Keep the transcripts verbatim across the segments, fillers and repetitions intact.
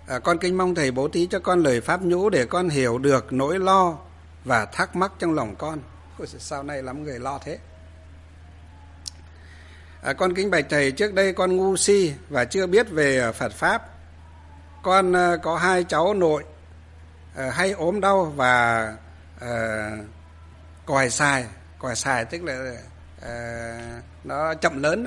À, con kính mong thầy bố thí cho con lời pháp nhũ để con hiểu được nỗi lo và thắc mắc trong lòng con. Ôi, sao nay lắm người lo thế. À, con kính bạch thầy, trước đây con ngu si và chưa biết về Phật pháp. Con uh, có hai cháu nội uh, hay ốm đau và uh, còi xài. Còi xài tức là uh, nó chậm lớn đó.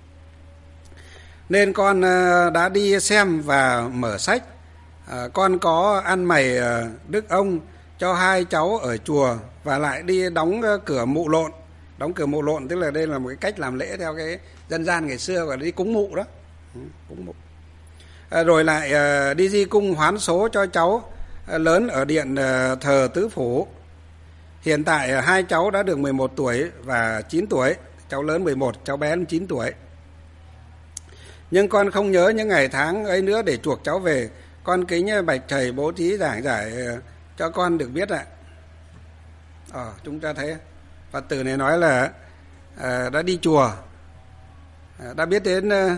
Nên con uh, đã đi xem và mở sách. Uh, con có ăn mày uh, đức ông cho hai cháu ở chùa và lại đi đóng uh, cửa mụ lộn. Đóng cửa mụ lộn tức là đây là một cái cách làm lễ theo cái dân gian ngày xưa, gọi là đi cúng mụ đó. Cúng mụ. À, rồi lại à, đi di cung hoán số cho cháu à, lớn ở điện à, thờ tứ phủ. Hiện tại à, hai cháu đã được mười một tuổi và chín tuổi. Cháu lớn mười một, cháu bé chín tuổi. Nhưng con không nhớ những ngày tháng ấy nữa để chuộc cháu về. Con kính bạch thầy bố thí giảng giải à, cho con được biết ạ. Ờ, chúng ta thấy Phật tử này nói là à, đã đi chùa, à, đã biết đến à,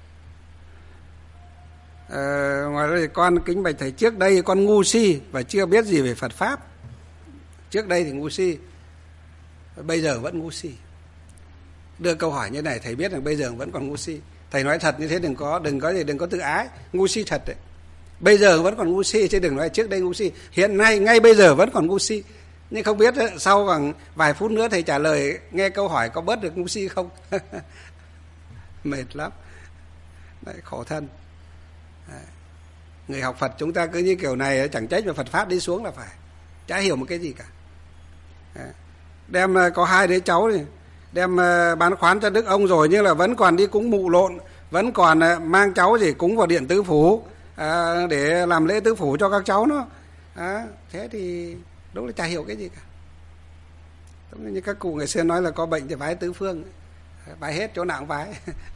à, ngoài ra thì con kính bạch thầy, trước đây con ngu si và chưa biết gì về Phật pháp. Trước đây thì ngu si, bây giờ vẫn ngu si. Đưa câu hỏi như này thầy biết rằng bây giờ vẫn còn ngu si. Thầy nói thật như thế, đừng có đừng có gì đừng có tự ái, ngu si thật đấy. Bây giờ vẫn còn ngu si chứ đừng nói trước đây ngu si. Hiện nay ngay bây giờ vẫn còn ngu si. Nhưng không biết sau khoảng vài phút nữa thầy trả lời nghe câu hỏi có bớt được ngu si không. Mệt lắm. Đấy, khổ thân. Đấy. Người học Phật chúng ta cứ như kiểu này chẳng trách mà Phật pháp đi xuống là phải. Chả hiểu một cái gì cả. Đấy. Đem có hai đứa cháu này, đem bán khoán cho đức ông rồi nhưng là vẫn còn đi cúng mụ lộn, vẫn còn mang cháu gì cúng vào điện tứ phủ à, để làm lễ tứ phủ cho các cháu nó. À, thế thì đúng là chả hiểu cái gì cả. Giống như các cụ ngày xưa nói là có bệnh thì vái tứ phương, vái hết chỗ nào cũng vái.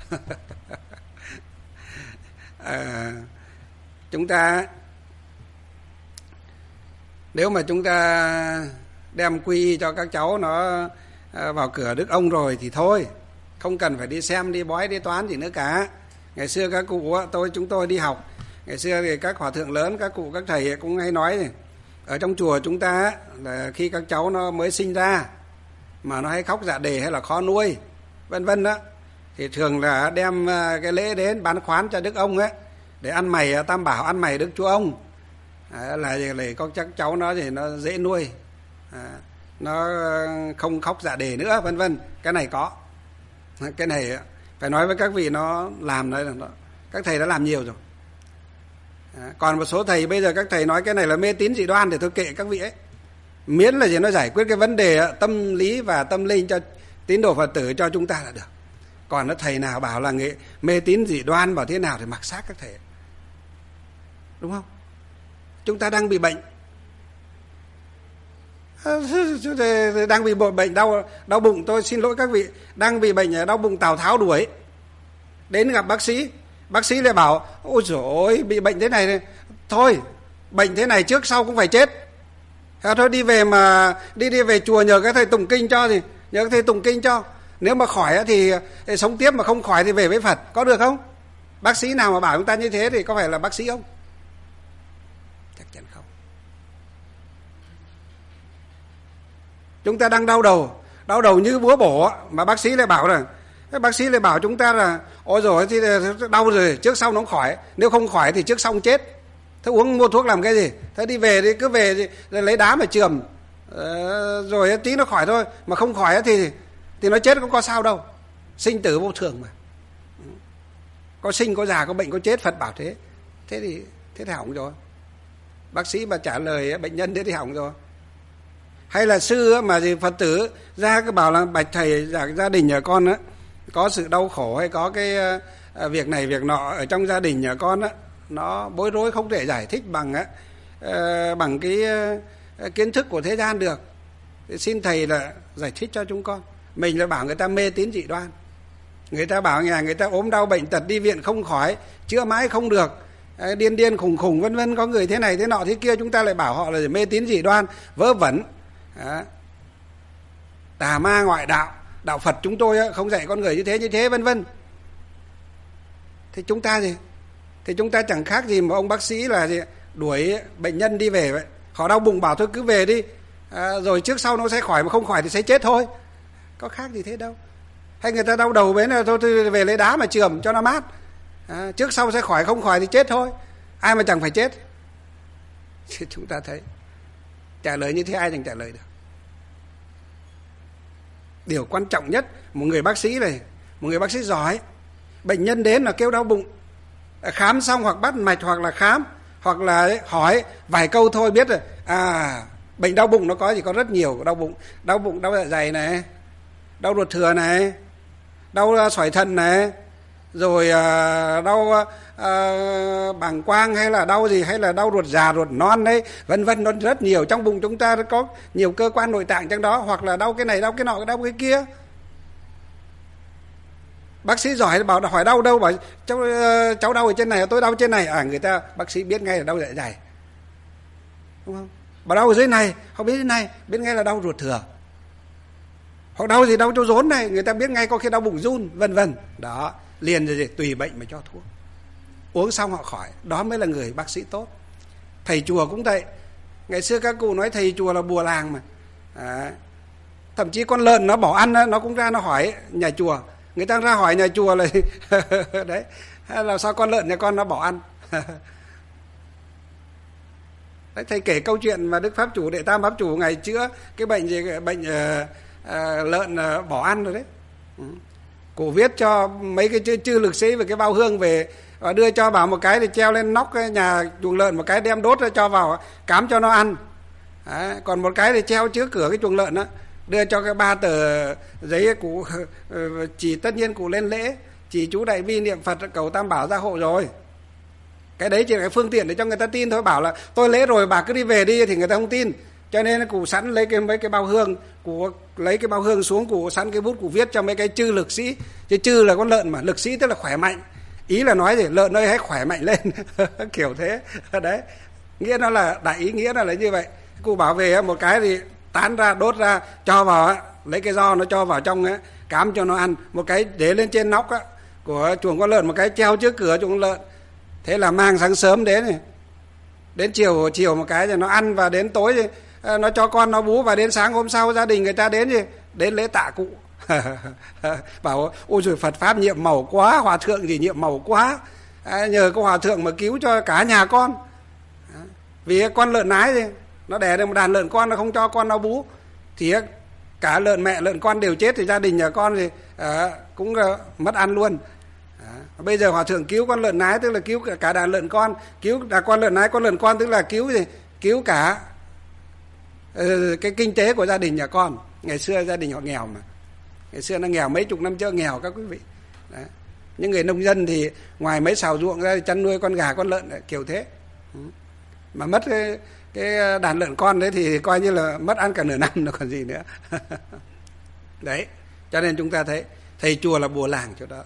À, chúng ta nếu mà chúng ta đem quy cho các cháu nó vào cửa đức ông rồi thì thôi, không cần phải đi xem, đi bói, đi toán gì nữa cả. Ngày xưa các cụ tôi chúng tôi đi học, ngày xưa thì các hòa thượng lớn, các cụ các thầy cũng hay nói này, ở trong chùa chúng ta là khi các cháu nó mới sinh ra mà nó hay khóc dạ đề hay là khó nuôi vân vân đó, thì thường là đem cái lễ đến bán khoán cho đức ông ấy để ăn mày tam bảo, ăn mày đức chúa ông. À, là để có chắc cháu nó thì nó dễ nuôi, à, nó không khóc dạ đề nữa vân vân. Cái này có, cái này phải nói với các vị nó làm đấy là nó, các thầy đã làm nhiều rồi. À, còn một số thầy bây giờ các thầy nói cái này là mê tín dị đoan thì thôi kệ các vị ấy, miễn là gì nó giải quyết cái vấn đề tâm lý và tâm linh cho tín đồ Phật tử cho chúng ta là được. Còn nó thầy nào bảo là nghệ mê tín dị đoan bảo thế nào thì mặc xác các thầy, đúng không? Chúng ta đang bị bệnh, đang bị bệnh đau đau bụng, tôi xin lỗi các vị, đang bị bệnh đau bụng Tào Tháo đuổi đến gặp bác sĩ, bác sĩ lại bảo ôi dồi ôi bị bệnh thế này, thôi bệnh thế này trước sau cũng phải chết, thôi đi về mà đi đi về chùa nhờ các thầy tụng kinh cho, gì nhờ các thầy tụng kinh cho, nếu mà khỏi thì, thì sống tiếp, mà không khỏi thì về với Phật, có được không? Bác sĩ nào mà bảo chúng ta như thế thì có phải là bác sĩ không? Chắc chắn không. Chúng ta đang đau đầu, đau đầu như búa bổ mà bác sĩ lại bảo là, bác sĩ lại bảo chúng ta là ôi rồi thì đau rồi trước sau nó không khỏi, nếu không khỏi thì trước sau không chết. Thế uống mua thuốc làm cái gì? Thế đi về đi, cứ về đi, lấy đá mà chườm ờ, rồi tí nó khỏi thôi, mà không khỏi thì thì nó chết cũng có sao đâu. Sinh tử vô thường mà, có sinh có già có bệnh có chết, Phật bảo thế. Thế thì thế thì hỏng rồi. Bác sĩ mà trả lời bệnh nhân thế thì hỏng rồi. Hay là sư mà gì Phật tử ra cái bảo là bạch thầy gia đình nhà con á có sự đau khổ hay có cái uh, việc này việc nọ ở trong gia đình nhà con á, nó bối rối không thể giải thích bằng á uh, bằng cái uh, kiến thức của thế gian được. Thì xin thầy là giải thích cho chúng con. Mình là bảo người ta mê tín dị đoan, người ta bảo nhà người ta ốm đau bệnh tật đi viện không khỏi, chữa mãi không được, uh, điên điên khùng khùng vân vân, có người thế này thế nọ thế kia, chúng ta lại bảo họ là mê tín dị đoan, vớ vẩn. Đó. Tà ma ngoại đạo, đạo Phật chúng tôi không dạy con người như thế như thế vân vân. Thế chúng ta gì? thì chúng ta chẳng khác gì một ông bác sĩ là gì, đuổi bệnh nhân đi về vậy. Họ đau bụng bảo thôi cứ về đi, à, rồi trước sau nó sẽ khỏi, mà không khỏi thì sẽ chết thôi. Có khác gì thế đâu. Hay người ta đau đầu bến là thôi, thôi về lấy đá mà chườm cho nó mát, à, trước sau sẽ khỏi, không khỏi thì chết thôi. Ai mà chẳng phải chết. Thì chúng ta thấy trả lời như thế ai chẳng trả lời được. Điều quan trọng nhất, một người bác sĩ này, một người bác sĩ giỏi, bệnh nhân đến là kêu đau bụng, khám xong hoặc bắt mạch hoặc là khám hoặc là hỏi vài câu thôi biết rồi. À, bệnh đau bụng nó có gì, có rất nhiều đau bụng. Đau bụng, đau dạ dày này, đau ruột thừa này, đau sỏi thận này, rồi uh, đau uh, bàng quang, hay là đau gì, hay là đau ruột già, ruột non đấy, vân vân. Nó rất nhiều. Trong bụng chúng ta có nhiều cơ quan nội tạng trong đó, hoặc là đau cái này, đau cái nọ, đau cái kia. Bác sĩ giỏi bảo hỏi đau đâu, bảo cháu, uh, cháu đau ở trên này, tôi đau trên này. À, người ta bác sĩ biết ngay là đau dạ dày, đúng không? Bảo đau ở dưới này, không biết dưới này, biết ngay là đau ruột thừa. Hoặc đau gì, đau chỗ rốn này, người ta biết ngay, có khi đau bụng run, vân vân. Đó, liền rồi gì, tùy bệnh mà cho thuốc. Uống xong họ khỏi. Đó mới là người bác sĩ tốt. Thầy chùa cũng vậy. Ngày xưa các cụ nói thầy chùa là bùa làng mà. À, thậm chí con lợn nó bỏ ăn, nó cũng ra nó hỏi nhà chùa. Người ta ra hỏi nhà chùa là đấy, là sao con lợn nhà con nó bỏ ăn. Đấy, thầy kể câu chuyện mà Đức Pháp Chủ, Đệ Tam Pháp Chủ ngày chữa cái bệnh gì, bệnh uh, uh, lợn uh, bỏ ăn rồi đấy. Ừ. Cụ viết cho mấy cái chư, chư lực sĩ về cái bao hương về, và đưa cho bảo một cái thì treo lên nóc cái nhà chuồng lợn, một cái đem đốt ra cho vào cám cho nó ăn. Đấy, còn một cái thì treo trước cửa cái chuồng lợn đó, đưa cho cái ba tờ giấy. Cụ chỉ, tất nhiên cụ lên lễ chỉ chú đại bi niệm Phật cầu Tam Bảo gia hộ rồi. Cái đấy chỉ là cái phương tiện để cho người ta tin thôi. Bảo là tôi lễ rồi bà cứ đi về đi thì người ta không tin. Cho nên cụ sẵn lấy cái mấy cái bao hương, cụ lấy cái bao hương xuống, cụ sẵn cái bút, cụ viết cho mấy cái chư lực sĩ. Chứ chư là con lợn mà, lực sĩ tức là khỏe mạnh. Ý là nói gì, lợn ơi hãy khỏe mạnh lên. Kiểu thế. Đấy, nghĩa nó là, đại ý nghĩa là lấy như vậy. Cụ bảo về một cái thì tán ra, đốt ra, cho vào, lấy cái giò nó cho vào trong ấy, cám cho nó ăn. Một cái để lên trên nóc á, của chuồng con lợn, một cái treo trước cửa chuồng lợn. Thế là mang sáng sớm đến này, đến chiều chiều một cái rồi nó ăn, và đến tối thì nó cho con nó bú, và đến sáng hôm sau gia đình người ta đến gì, đến lễ tạ cụ. Bảo ôi trời, Phật pháp nhiệm màu quá, hòa thượng gì nhiệm màu quá, à, nhờ có hòa thượng mà cứu cho cả nhà con. À, vì con lợn nái thì nó đẻ được một đàn lợn con, nó không cho con nó bú thì cả lợn mẹ lợn con đều chết, thì gia đình nhà con thì à, cũng uh, mất ăn luôn. À, bây giờ hòa thượng cứu con lợn nái tức là cứu cả đàn lợn con, cứu là con lợn nái con lợn con tức là cứu gì, cứu cả uh, cái kinh tế của gia đình nhà con. Ngày xưa gia đình họ nghèo mà, ngày xưa nó nghèo mấy chục năm chưa nghèo các quý vị. Đấy. Những người nông dân thì ngoài mấy xào ruộng ra chăn nuôi con gà con lợn kiểu thế. Ừ. Mà mất cái, cái đàn lợn con đấy thì coi như là mất ăn cả nửa năm nó còn gì nữa. Đấy, cho nên chúng ta thấy thầy chùa là bùa làng chỗ đó.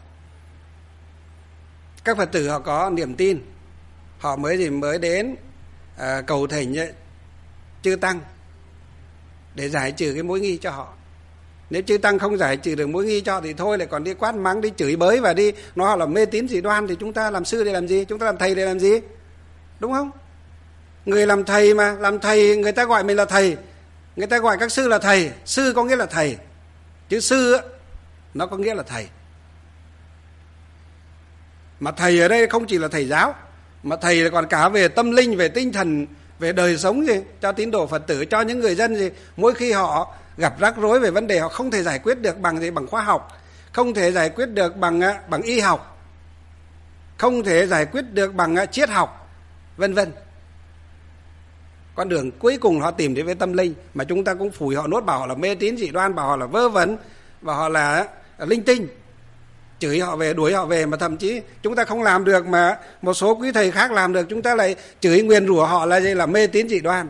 Các Phật tử họ có niềm tin, họ mới gì mới đến à, cầu thỉnh chư tăng để giải trừ cái mối nghi cho họ. Nếu chư tăng không giải trừ được mối nghi cho thì thôi, lại còn đi quát mắng, đi chửi bới và đi nói họ là mê tín dị đoan, thì chúng ta làm sư để làm gì, chúng ta làm thầy để làm gì, đúng không? Người làm thầy mà, làm thầy người ta gọi mình là thầy, người ta gọi các sư là thầy. Sư có nghĩa là thầy, chứ sư á, nó có nghĩa là thầy. Mà thầy ở đây không chỉ là thầy giáo, mà thầy là còn cả về tâm linh, về tinh thần, về đời sống gì, cho tín đồ Phật tử, cho những người dân gì. Mỗi khi họ gặp rắc rối về vấn đề họ không thể giải quyết được bằng gì, bằng khoa học, không thể giải quyết được bằng bằng y học, không thể giải quyết được bằng triết học, vân vân. Con đường cuối cùng họ tìm đến với tâm linh, mà chúng ta cũng phủi họ nốt, bảo họ là mê tín dị đoan, bảo họ là vơ vẩn, bảo họ là linh tinh, chửi họ về, đuổi họ về. Mà thậm chí chúng ta không làm được mà một số quý thầy khác làm được, chúng ta lại chửi nguyền rủa họ là gì, là mê tín dị đoan.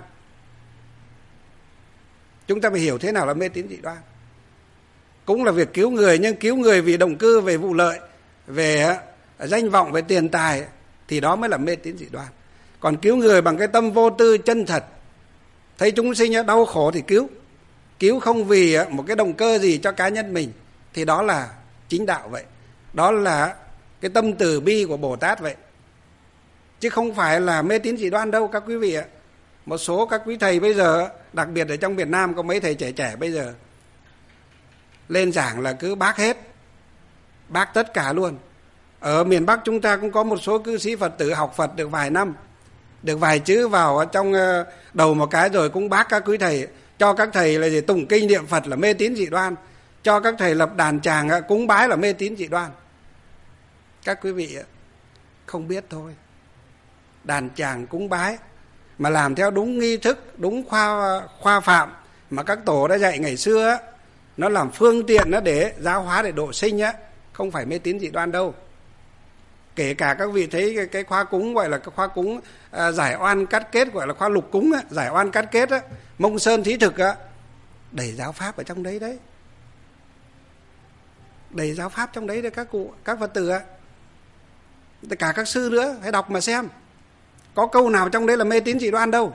Chúng ta phải hiểu thế nào là mê tín dị đoan. Cũng là việc cứu người, nhưng cứu người vì động cơ, về vụ lợi, về danh vọng, về tiền tài, thì đó mới là mê tín dị đoan. Còn cứu người bằng cái tâm vô tư chân thật, thấy chúng sinh đau khổ thì cứu, cứu không vì một cái động cơ gì cho cá nhân mình, thì đó là chính đạo vậy. Đó là cái tâm từ bi của Bồ Tát vậy. chứ không phải là mê tín dị đoan đâu các quý vị ạ. Một số các quý thầy bây giờ, đặc biệt ở trong Việt Nam có mấy thầy trẻ trẻ bây giờ lên giảng là cứ bác hết, bác tất cả luôn. Ở miền Bắc chúng ta cũng có một số cư sĩ Phật tử học Phật được vài năm, được vài chữ vào trong đầu một cái rồi cũng bác các quý thầy, cho các thầy là gì tụng kinh niệm Phật là mê tín dị đoan, cho các thầy lập đàn tràng cúng bái là mê tín dị đoan. Các quý vị không biết thôi. Đàn tràng cúng bái mà làm theo đúng nghi thức, đúng khoa khoa phạm mà các tổ đã dạy ngày xưa, nó làm phương tiện nó để giáo hóa, để độ sinh á, không phải mê tín dị đoan đâu. Kể cả các vị thấy cái, cái khóa cúng gọi là cái khóa cúng à, giải oan cắt kết, gọi là khóa lục cúng á, giải oan cắt kết á, Mông Sơn thí thực á, đầy giáo pháp ở trong đấy đấy, đầy giáo pháp trong đấy đấy các cụ, các Phật tử á, tất cả các sư nữa, hãy đọc mà xem, có câu nào trong đấy là mê tín dị đoan đâu,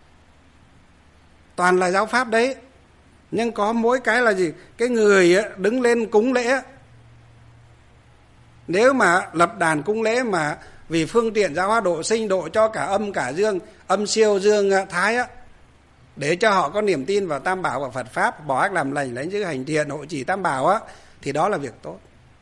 toàn là giáo pháp đấy. Nhưng có mỗi cái là gì, cái người đứng lên cúng lễ, nếu mà lập đàn cúng lễ mà vì phương tiện giáo hóa độ sinh, độ cho cả âm cả dương, âm siêu dương thái á, để cho họ có niềm tin vào Tam Bảo và Phật Pháp, bỏ ác làm lành, lấy giữ hành thiện, hộ trì Tam Bảo á, thì đó là việc tốt.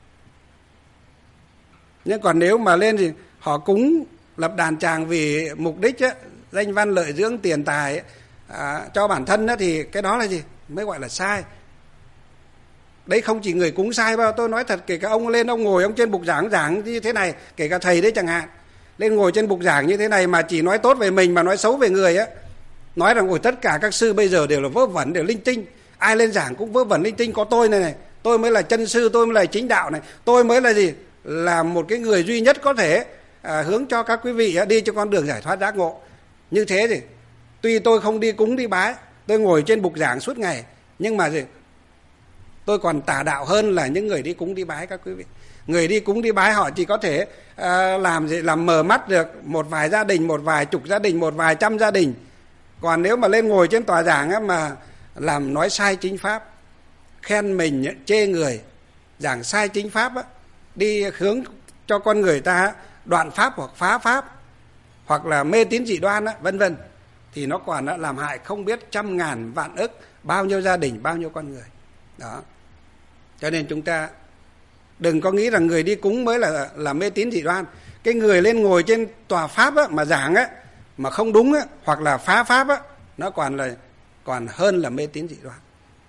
Nhưng còn nếu mà lên thì họ cúng lập đàn tràng vì mục đích á, danh văn lợi dưỡng tiền tài à, cho bản thân á, thì cái đó là gì, mới gọi là sai. Đấy không chỉ người cúng sai bao, tôi nói thật, kể cả ông lên ông ngồi ông trên bục giảng giảng như thế này, kể cả thầy đấy chẳng hạn, lên ngồi trên bục giảng như thế này mà chỉ nói tốt về mình mà nói xấu về người á, nói rằng ôi tất cả các sư bây giờ đều là vớ vẩn, đều linh tinh, ai lên giảng cũng vớ vẩn linh tinh, có tôi này này, tôi mới là chân sư, tôi mới là chính đạo này, tôi mới là gì, là một cái người duy nhất có thể à, hướng cho các quý vị á, đi cho con đường giải thoát giác ngộ. Như thế thì tuy tôi không đi cúng đi bái, tôi ngồi trên bục giảng suốt ngày, nhưng mà gì, tôi còn tà đạo hơn là những người đi cúng đi bái các quý vị. Người đi cúng đi bái họ chỉ có thể uh, làm gì, làm mờ mắt được một vài gia đình, một vài chục gia đình, một vài trăm gia đình. Còn nếu mà lên ngồi trên tòa giảng á, mà làm nói sai chính pháp, khen mình, chê người, giảng sai chính pháp á, đi hướng cho con người ta đoạn pháp hoặc phá pháp, hoặc là mê tín dị đoan á, vân vân, thì nó còn á, làm hại không biết trăm ngàn vạn ức bao nhiêu gia đình, bao nhiêu con người. Đó. Cho nên chúng ta đừng có nghĩ rằng người đi cúng mới là là mê tín dị đoan. Cái người lên ngồi trên tòa pháp á, mà giảng á, mà không đúng á, hoặc là phá pháp á, nó còn là còn hơn là mê tín dị đoan,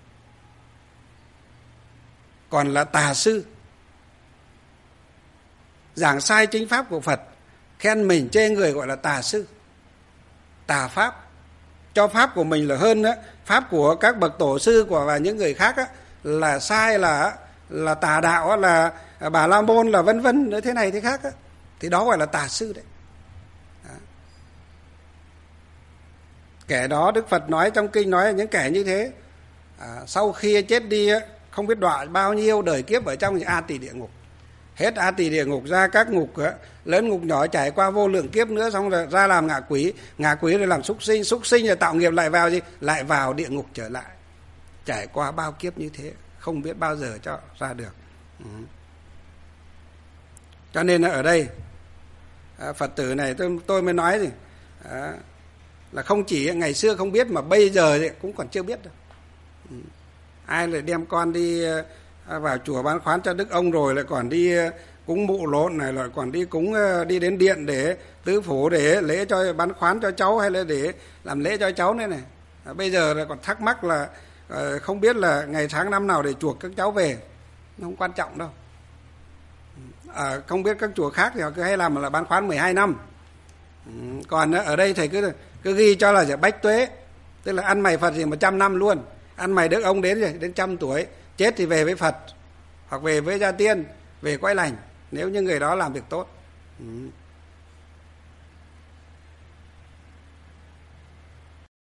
còn là tà sư. Giảng sai chính pháp của Phật, khen mình chê người gọi là tà sư, tà pháp, cho pháp của mình là hơn á, pháp của các bậc tổ sư của và những người khác á, là sai, là là tà đạo á, là Bà La Môn, là vân vân, nữa thế này thế khác á, thì đó gọi là tà sư đấy. Đó. Kẻ đó Đức Phật nói trong kinh, nói những kẻ như thế à, sau khi chết đi á, không biết đọa bao nhiêu đời kiếp ở trong A Tỳ địa ngục, hết A Tỳ địa ngục ra các ngục á, lớn ngục nhỏ, trải qua vô lượng kiếp nữa, xong rồi ra làm ngạ quỷ, ngạ quỷ rồi làm súc sinh, súc sinh rồi tạo nghiệp lại vào gì, lại vào địa ngục trở lại, trải qua bao kiếp như thế, không biết bao giờ cho ra được. Ừ. Cho nên ở đây à, Phật tử này tôi tôi mới nói gì à, là không chỉ ngày xưa không biết mà bây giờ thì cũng còn chưa biết đâu. Ừ. Ai lại đem con đi à, vào chùa bán khoán cho Đức ông rồi lại còn đi à, cúng mụ lộn này, lại còn đi cúng à, đi đến điện để tứ phủ để lễ cho bán khoán cho cháu, hay là để làm lễ cho cháu này này. À, bây giờ lại còn thắc mắc là à, không biết là ngày tháng năm nào để chuộc các cháu về, không quan trọng đâu. À, không biết các chùa khác thì họ cứ hay làm là bán khoán mười hai năm. Ừ, còn ở đây thầy cứ cứ ghi cho là bách tuế, tức là ăn mày Phật thì một trăm năm luôn, ăn mày Đức ông đến rồi đến trăm tuổi, chết thì về với Phật hoặc về với gia tiên, về cõi lành, nếu như người đó làm việc tốt. Ừ.